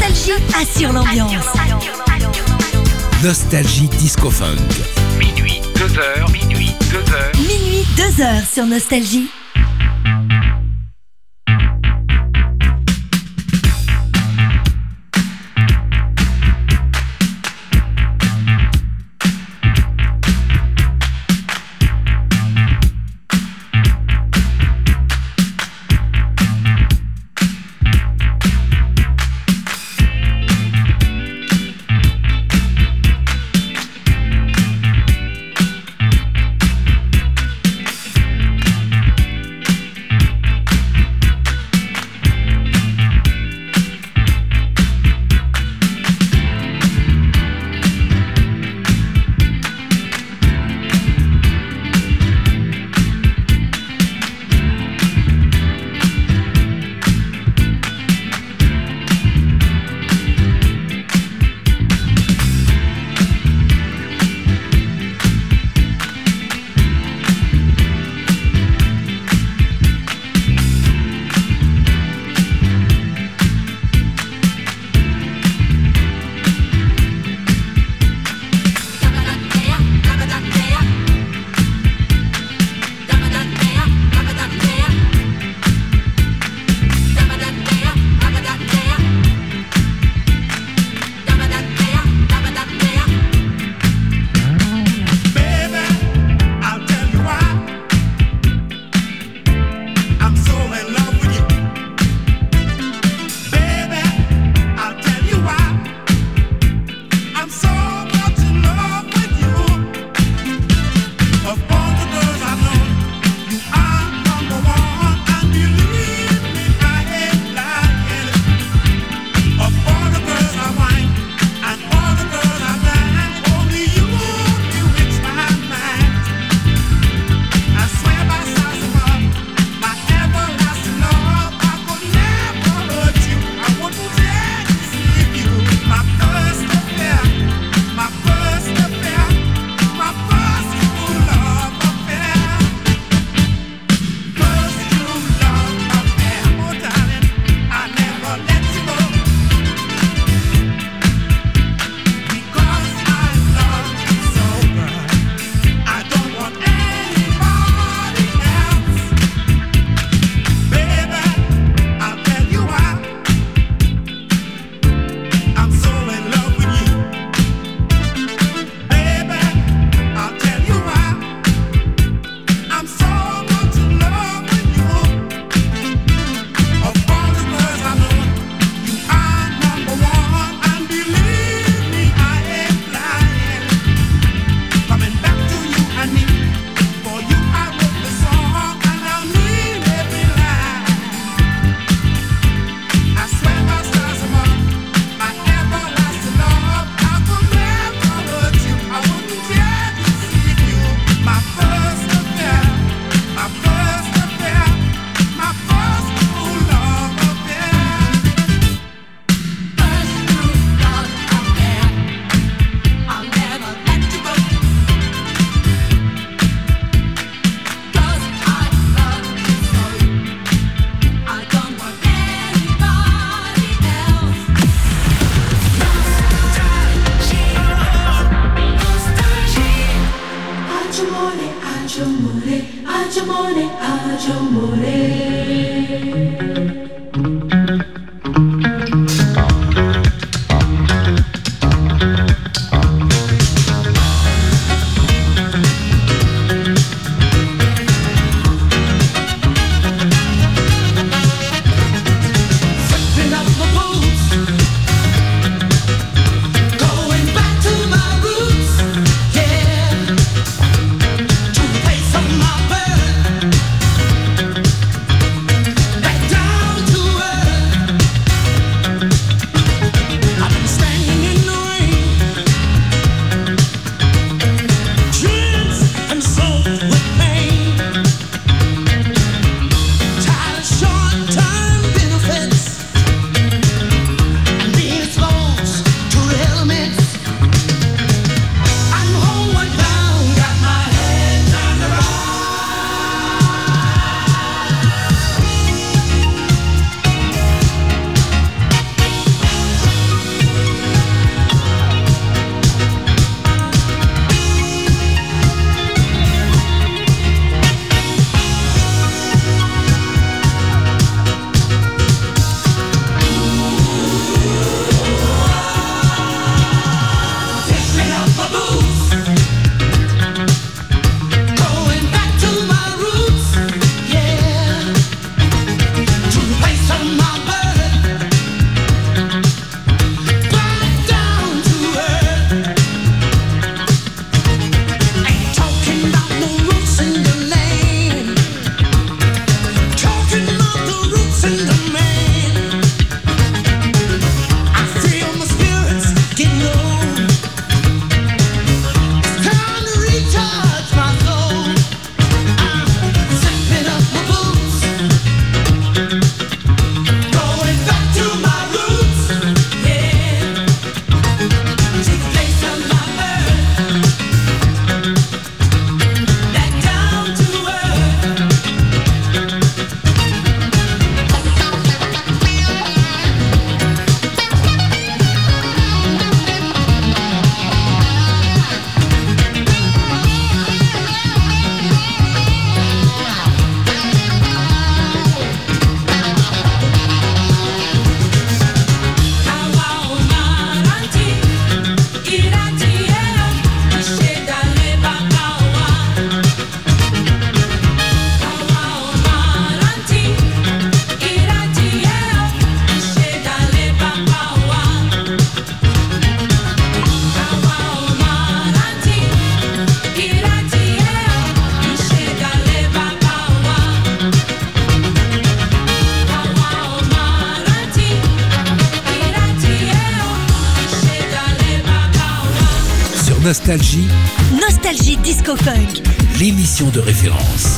Nostalgie assure l'ambiance. Nostalgie Disco Funk. Minuit, 2h. Minuit, 2h. Minuit, 2h sur Nostalgie. Nostalgie, Nostalgie Disco Funk. l'émission de référence.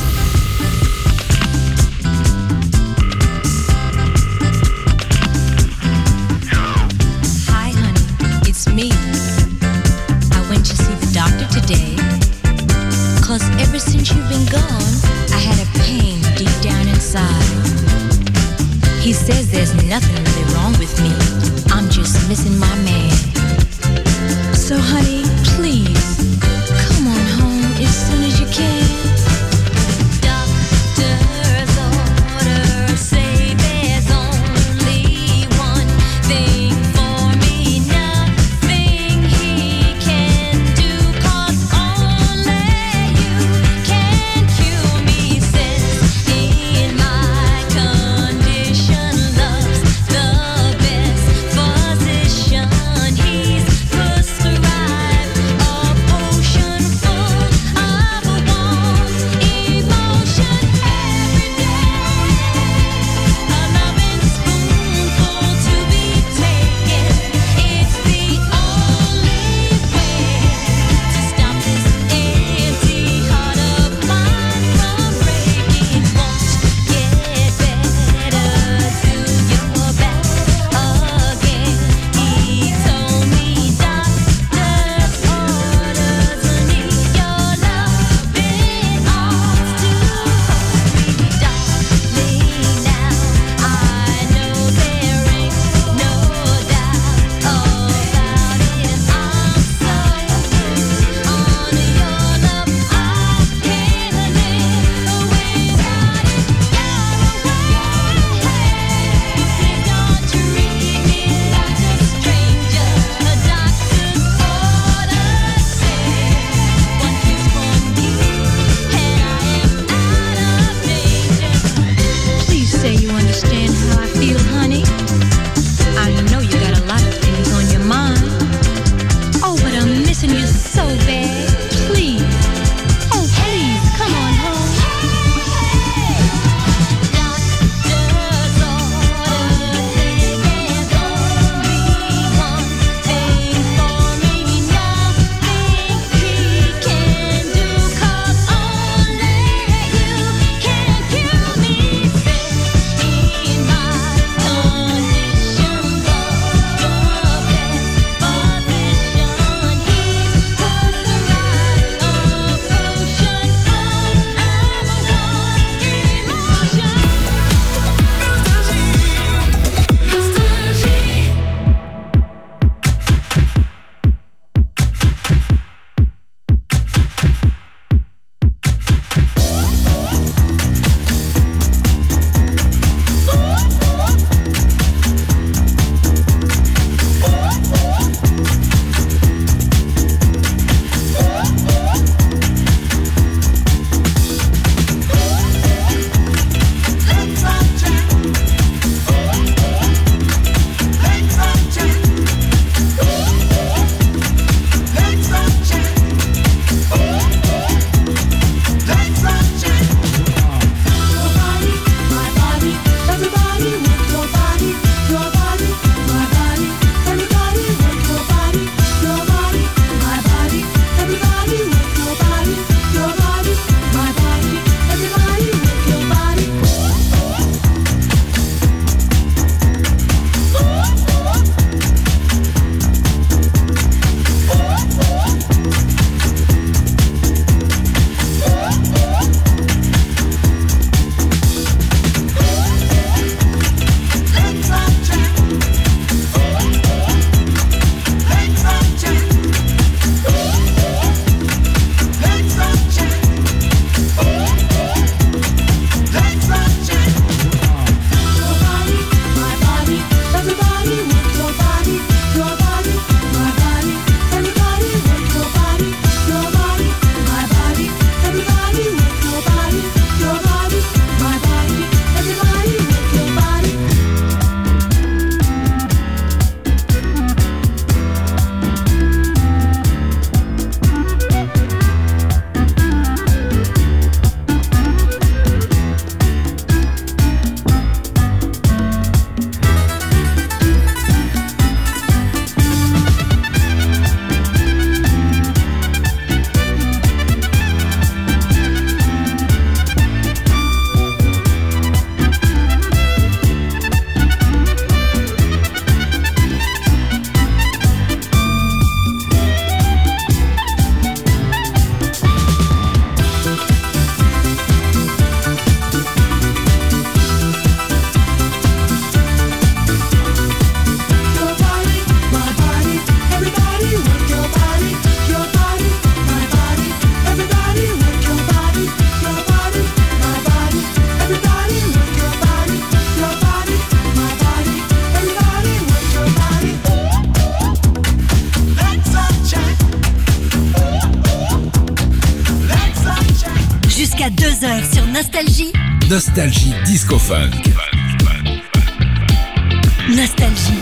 Hi, honey, it's me. I went to see the doctor today. 'Cause ever since you've been gone, I had a pain deep down inside. He says there's nothing really wrong with me. I'm just missing my man. So, honey, please, come on home as soon as you can. Doctor's orders say there's only one thing for me, nothing he can do, 'cause only you can cure me. Says in my condition, love's the best physician. He's prescribed a potion full of warm emotion every day. A loving spoonful to be taken. It's the only way to stop this empty heart of mine from breaking. Won't get better till you're back again. He told me doctor's orders need your loving arms to hold me, darling. Now I know there ain't no doubt about it. I'm so on your love, I can't live without it. Please don't treat me like a stranger. A doctor's orders say one kiss from you and I am out of danger. Please say you understand how I feel, honey. I know you got a lot of things on your mind. Oh, but I'm missing you so bad. Please, oh please, come on home. Doctor's orders say there's only one thing for me, nothing he can do, 'cause only you can cure me. Says in my condition, love's the best physician. He's prescribed 2h sur Nostalgie. Nostalgie Disco Funk. Nostalgie.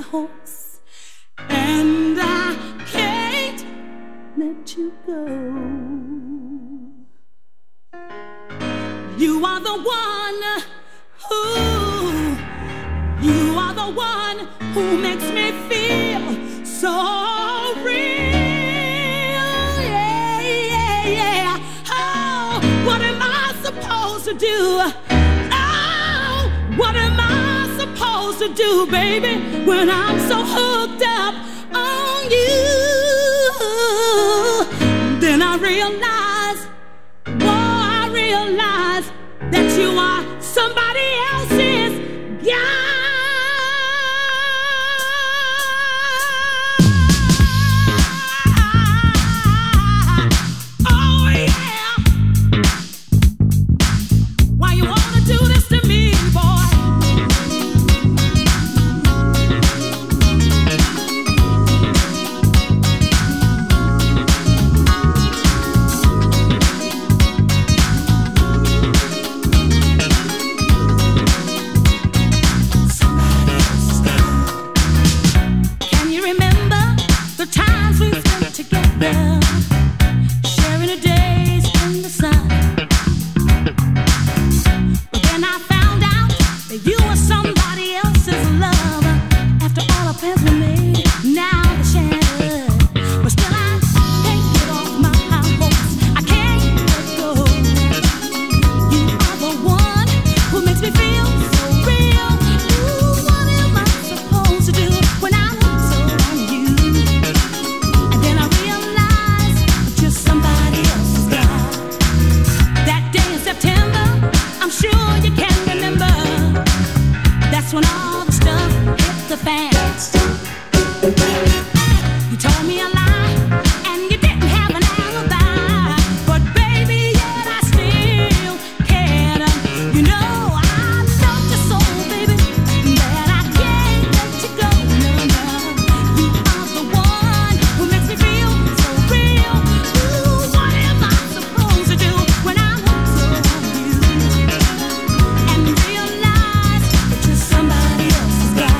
horse, and I can't let you go. You are the one who makes me feel so real. Yeah, yeah, yeah. Oh, what am I supposed to do? Oh, what am I supposed to do, baby, when I'm so hooked up on you? Then I realize that you are somebody else's guy. Oh yeah. Why you wanna do this to me, boy? Sharing the days in the sun. But then I found out that you were somebody else's love. After all our plans were made, now they're shattered. But still I can't get off my high horse. I can't let go. You are the one who makes me feel so real. Ooh, what am I supposed to do when I'm so on you? And then I realized just somebody else's guy. That day in September, I'm sure you can remember. That's when all the stuff hit the fan. You told me a lie, and you didn't have an alibi. But baby, yet I still cared. You know I love you so, baby, that I can't let you go. No, no. You are the one who makes me feel so real. Ooh, what am I supposed to do when I'm hooked so on you? And realize that you're somebody else's guy.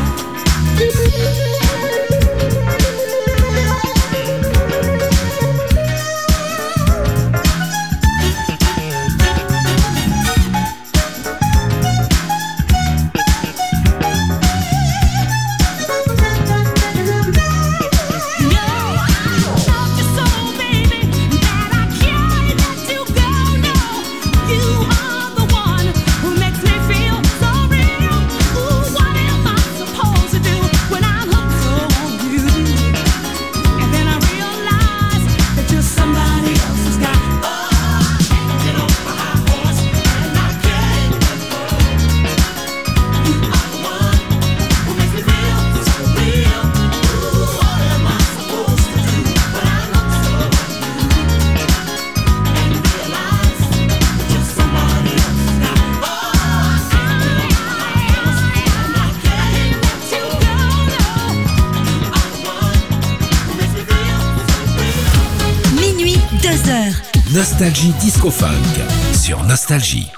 Minuit, 2h. Nostalgie Disco Funk sur Nostalgie.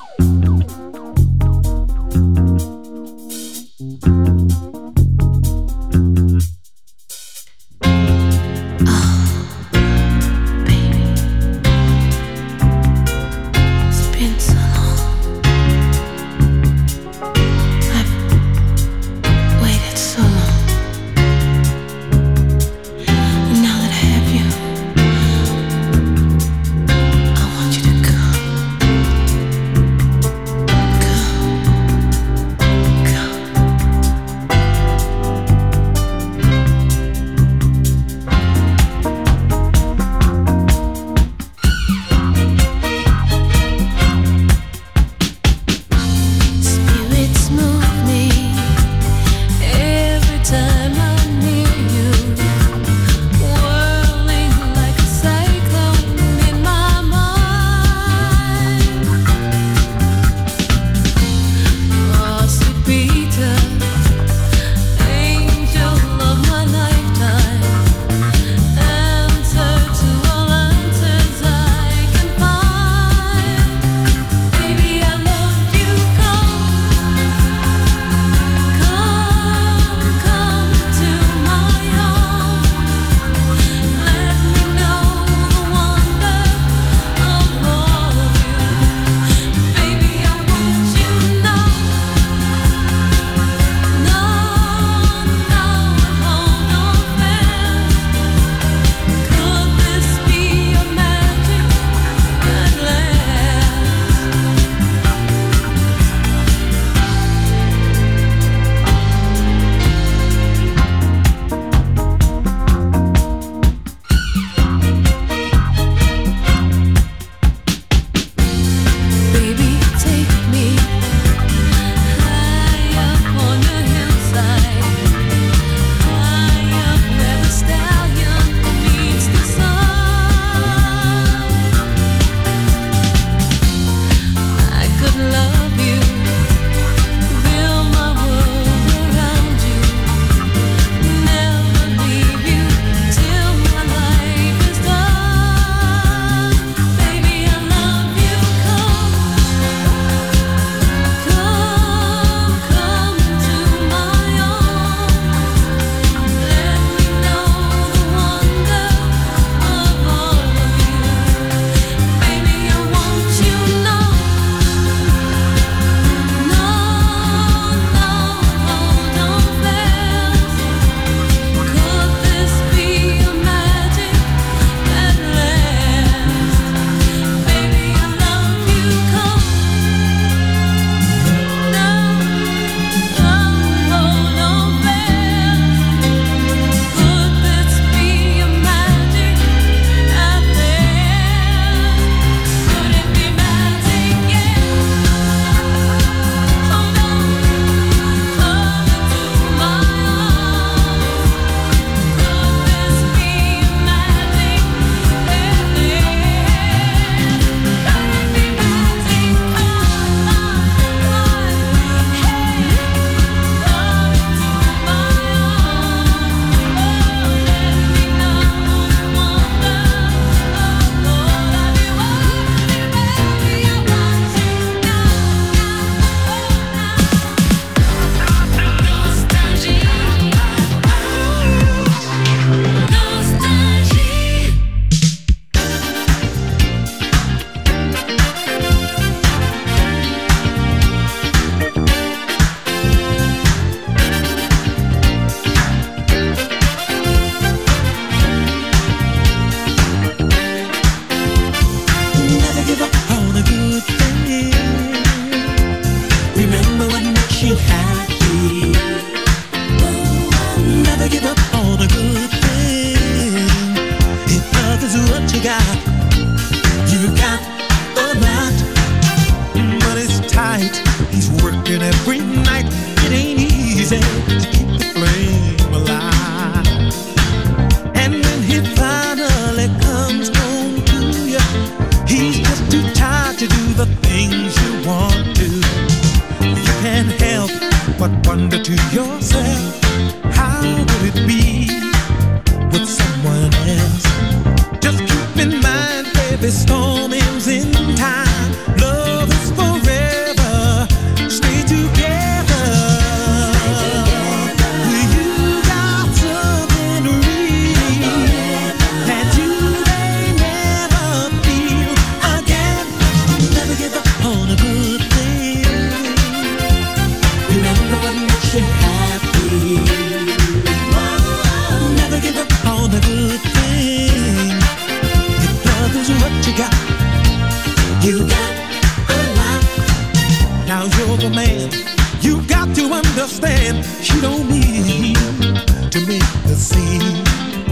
I want you to come. comes in time. Love is forever. Stay together. You got something real that you may never feel again. Never give up on a good thing. Remember what makes you happy. Never give up on a good thing. If love is what you got, you got a lot. Now you're the man. You got to understand. She don't mean to make the scene.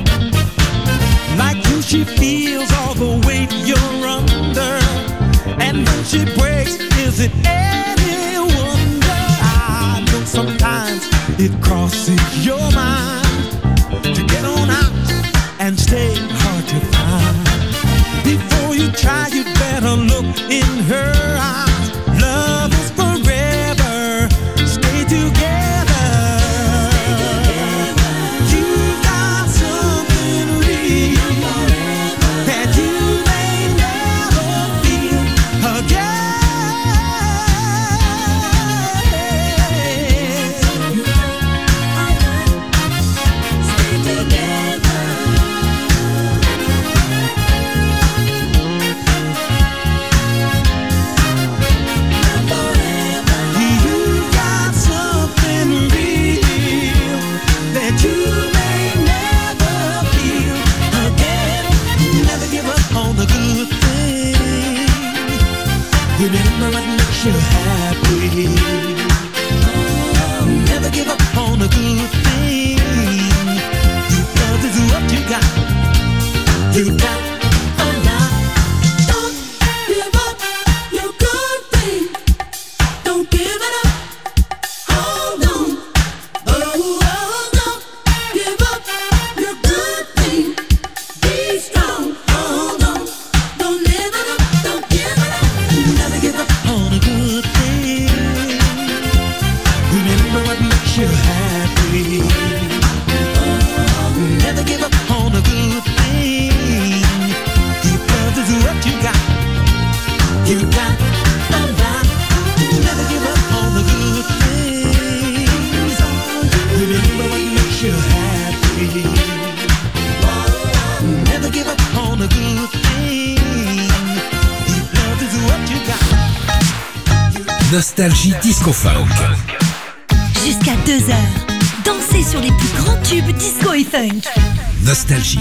Like you, she feels all the weight you're under. And when she breaks, is it any wonder? I know sometimes it crosses your mind to get on out and stay hard to find. Before you try, you better look in her eyes. Love is forever. Stay together. You got something real that you may never feel again. Stay together. You got something real that you may never feel again. Never give up on the good thing. Remember what makes you happy. Never give up on the good thing. If love is what you got, you got a lot. Don't give up your good thing. Don't give it up. Hold on. Oh, don't give up your good thing. Be strong. Hold on. Don't live it up. Don't give it up. Never give up on a good thing. Remember what makes you happy. Never give up on a good thing. If love is what you got, you got a lot. Never give up on the good things. Remember what makes you happy. Never give up on a good thing. If love is what you got. Nostalgie Disco Funk. Jusqu'à 2h. Dansez sur les plus grands tubes disco et funk. Nostalgie.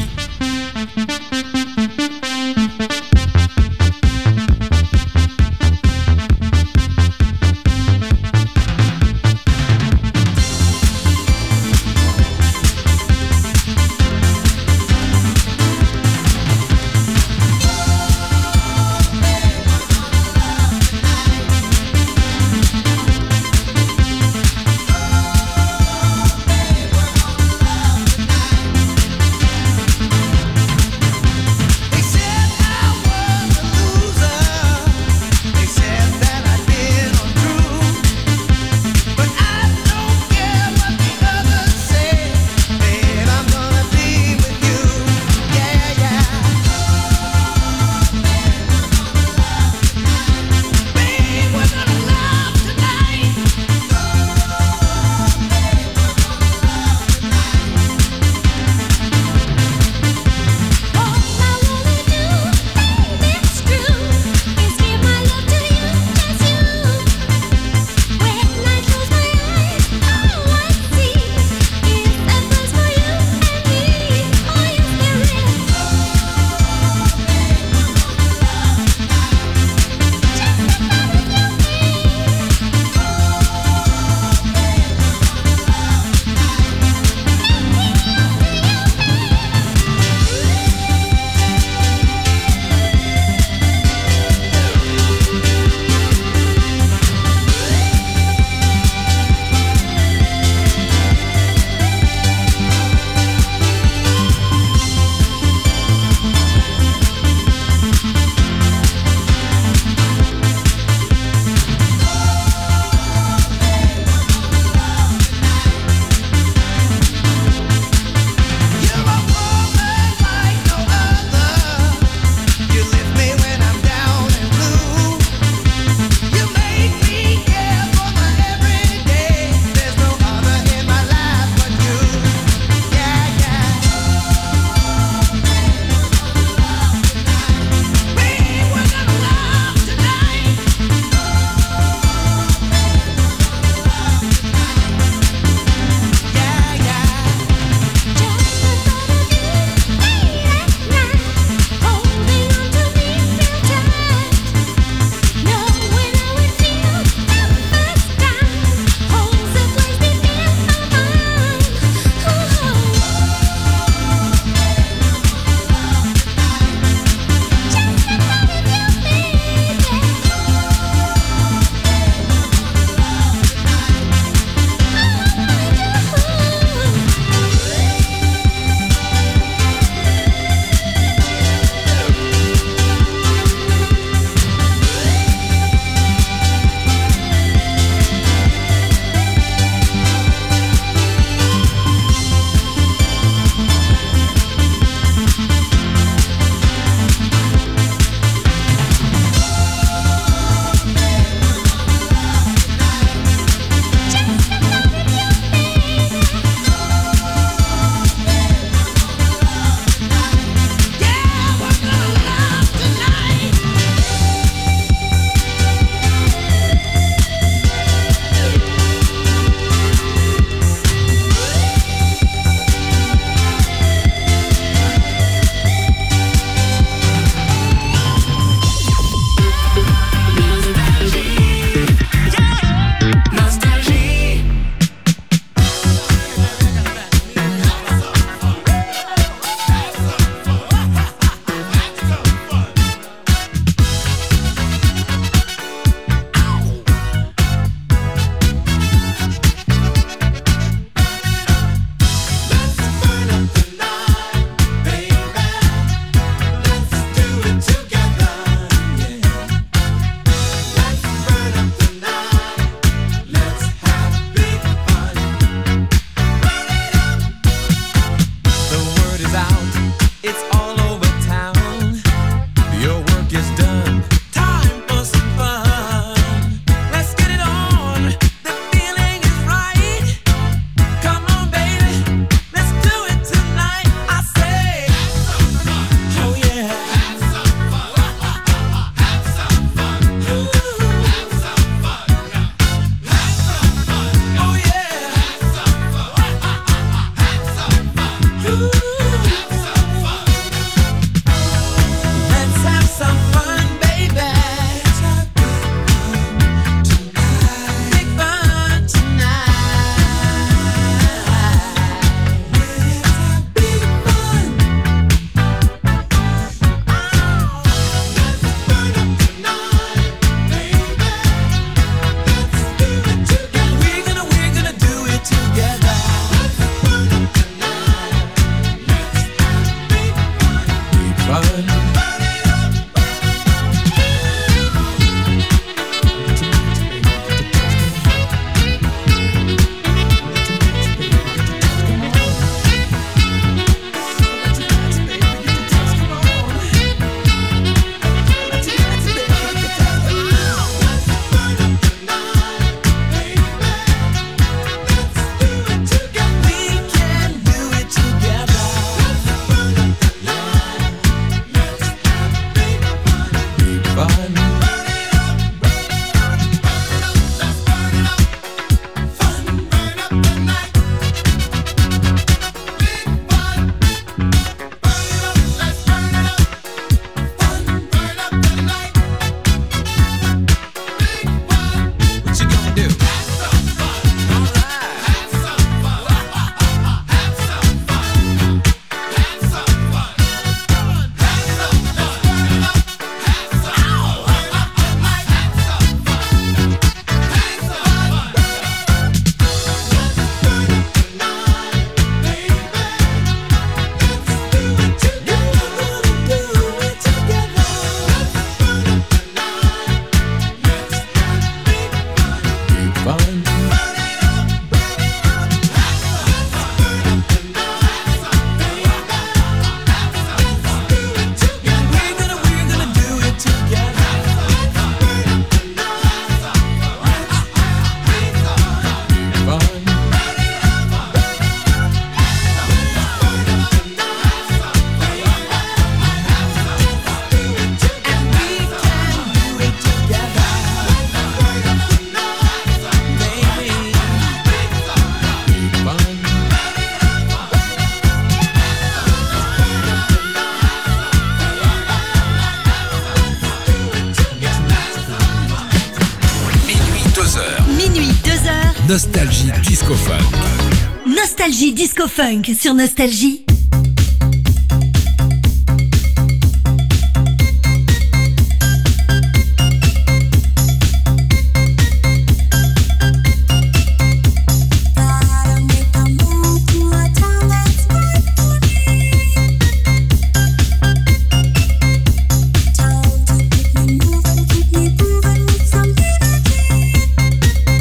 Nostalgie Disco Funk. Nostalgie Disco Funk sur Nostalgie.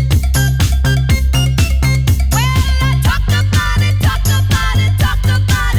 Talk about it,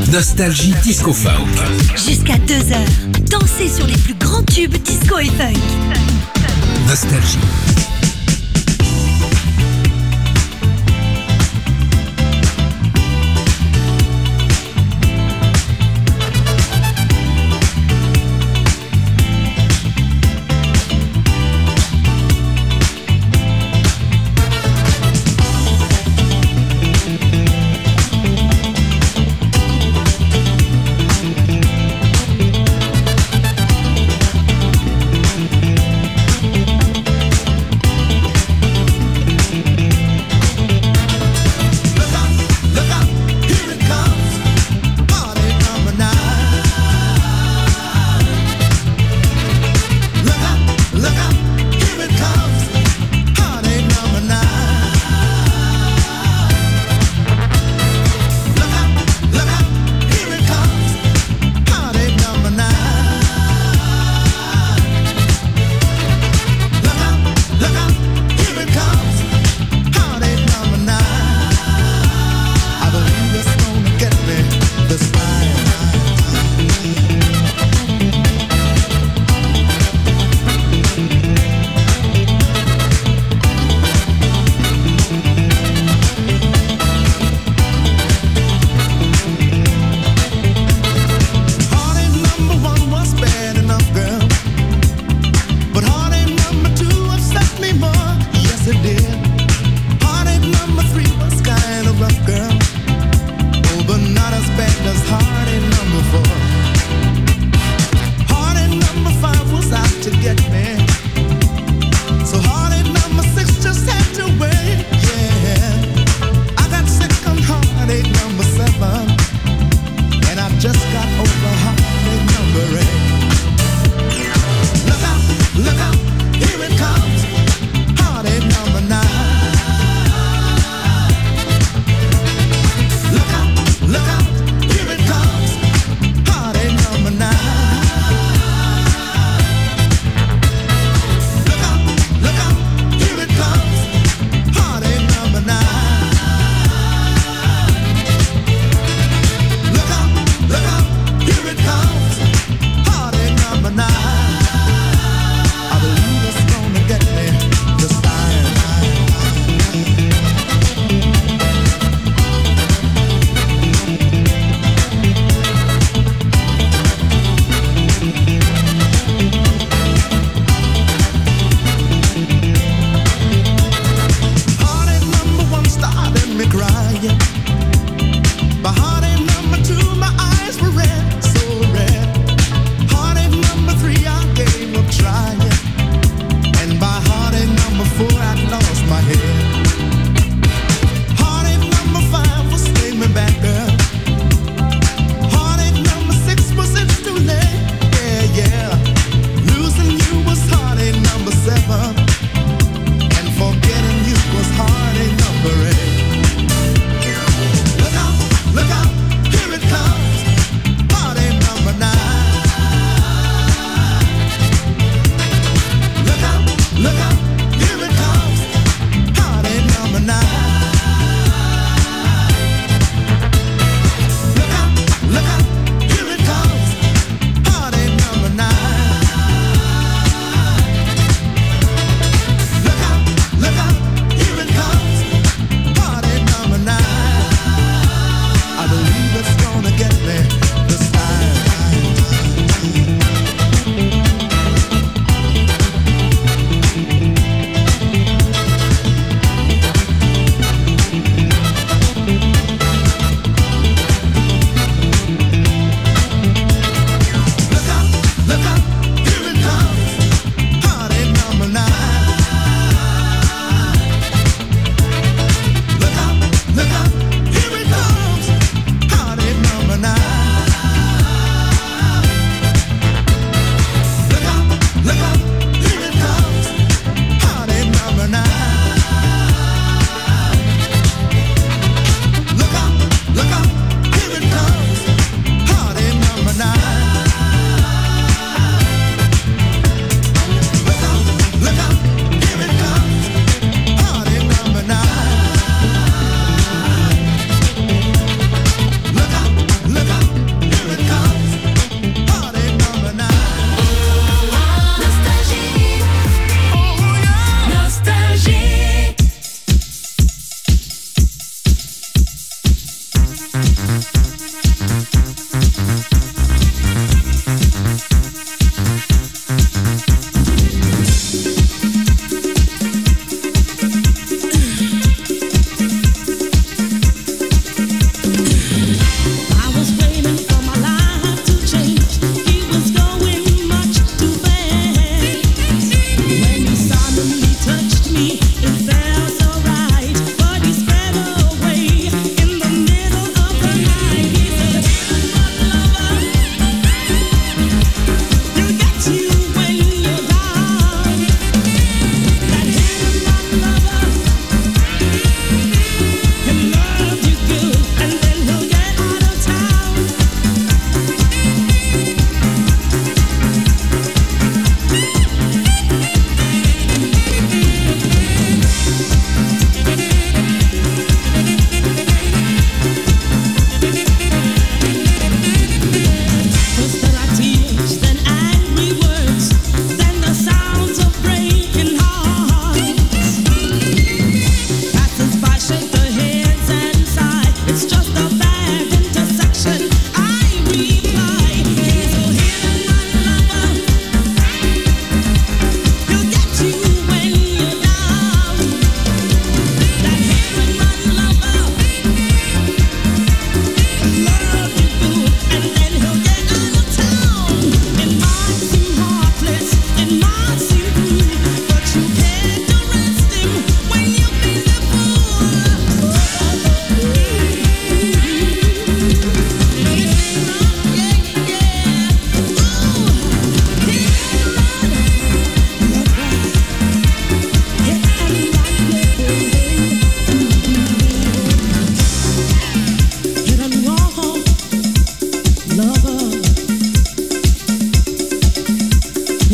Nostalgie Disco Funk. Jusqu'à 2h, dansez sur les plus grands tubes disco et funk. Nostalgie.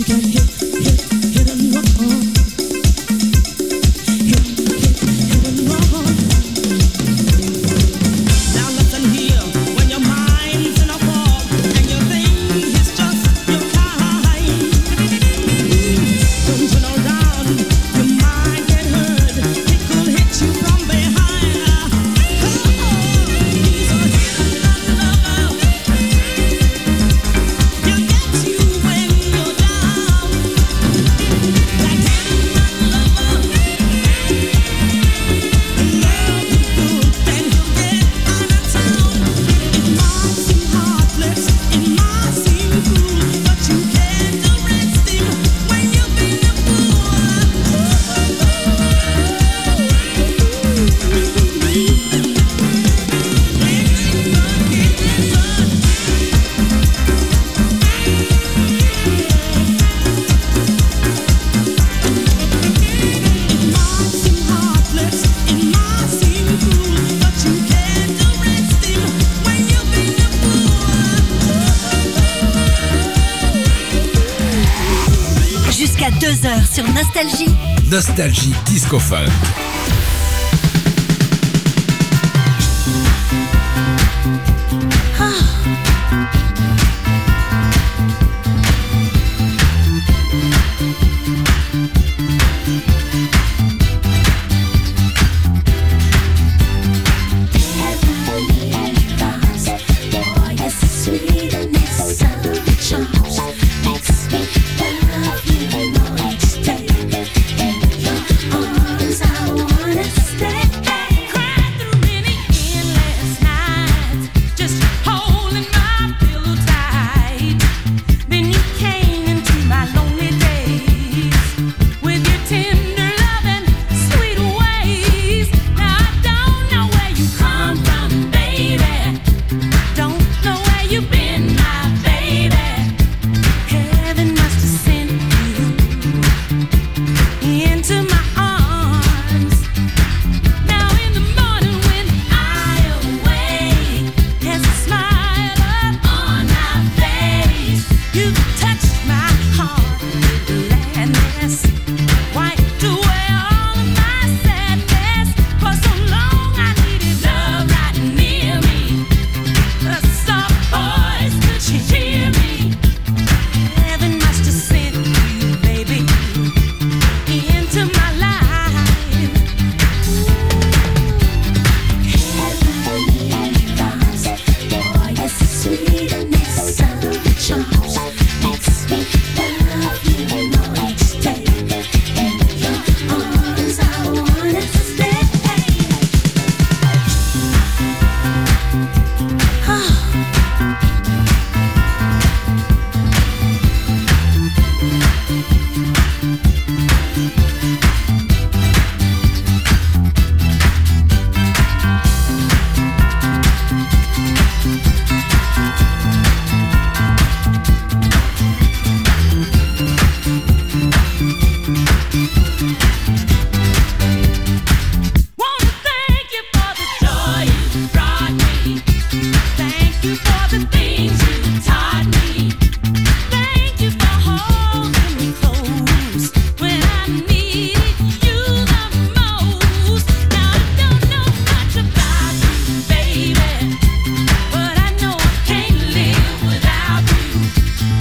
Jusqu'à 2h sur Nostalgie. Nostalgie Disco Funk. You touched my heart with gladness.